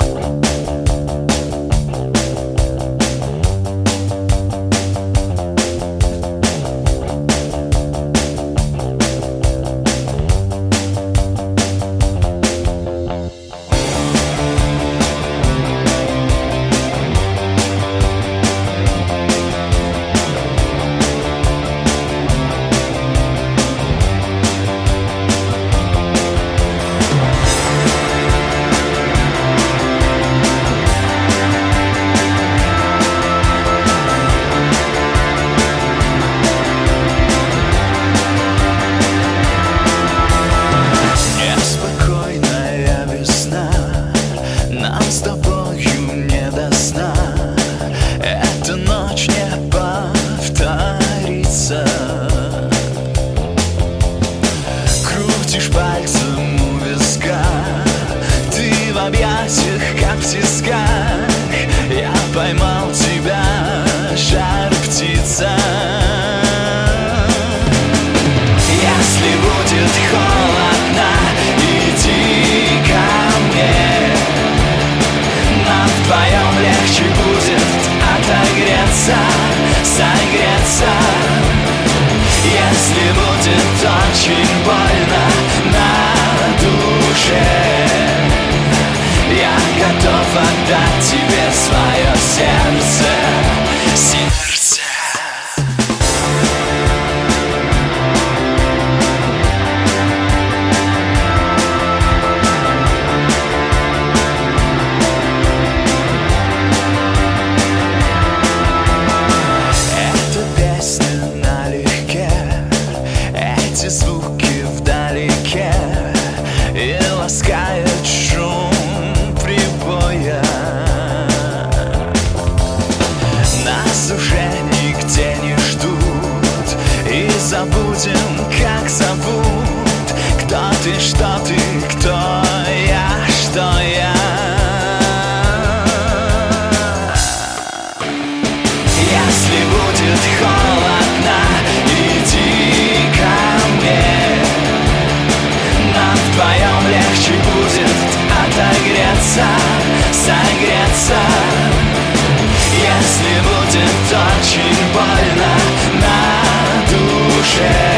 Согреться, если будет очень больно на душе, я готов отдать тебе свое сердце. Звуки вдалеке и ласкает шум прибоя. Нас уже нигде не ждут, и забудем, как зовут. Кто ты, что ты, кто я, что я. Если будет холодно, иди ко мне. Нам вдвоем легче будет отогреться, согреться. Если будет очень больно на душе,